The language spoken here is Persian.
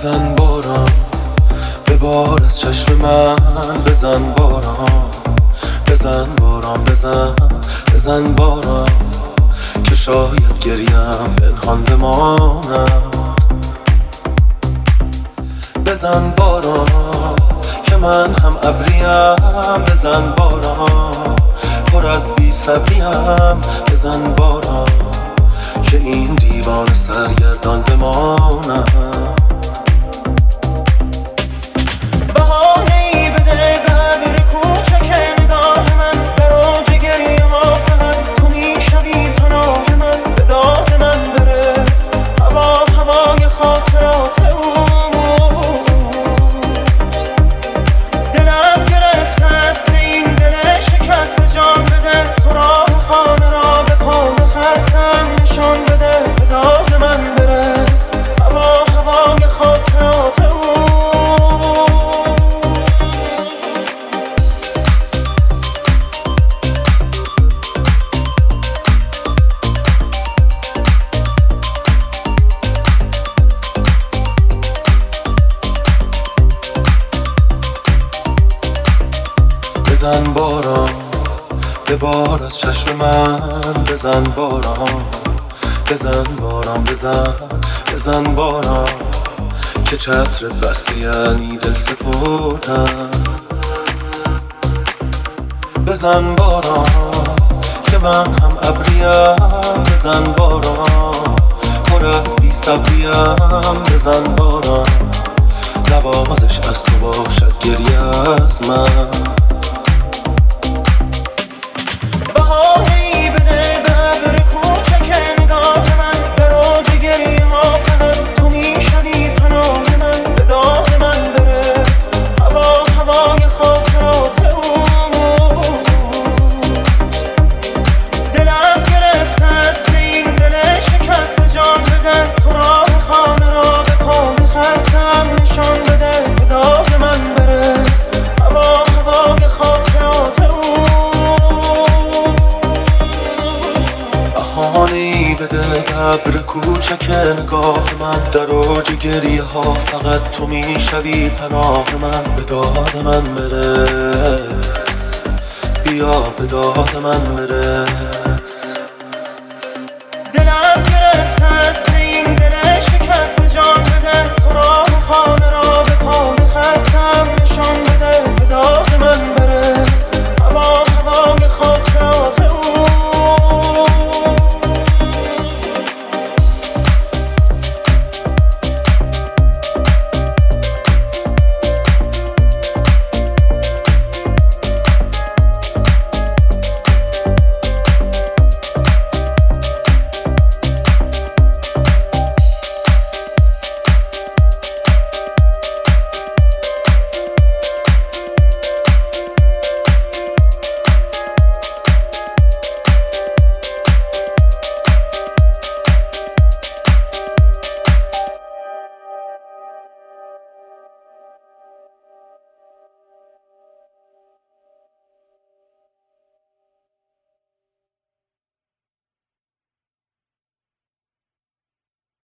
بزن باران ببار از چشم من، بزن باران بزن باران بزن باران که شاید گریم پنهان بماند. بزن باران که من هم ابریم، بزن باران پر از بی صبریم، بزن باران که این دیوان سرگردان بماند. بهانه‌ای بده به ابر کوچک نگاه من، در اوج گریه ها فقط تو میشوی پناه من. به داد من برس هوای خاطرات اوست، دلم گرفته است به این دل شکست. جان بده تو راه خانه را به پای خستم نشان بده. به داد من برس هوای خاطرات اوست. بزن باران ببار از چشم من، بزن باران بزن باران بزن باران که چتر بسته یعنی دل سپردم. بزن باران که من هم ابریم، بزن باران پر از بی صبریم، بزن باران نوازش از تو باشد گریه از من. بهانه‌ای بده به ابر کوچک نگاه من، در اوج گریه ها فقط تو میشوی پناه من. به داد من برس هوای خاطرات اوست، دلم گرفته است به این دل شکست. جان بده تو راه خانه را به پای خستم نشان بده. به داد من برس هوای خاطرات اوست. بهانه‌ای بده ابر کوچک نگاه من، در اوج گریه ها فقط تو میشوی پناه من. به داد من برس بیا به داد من برس.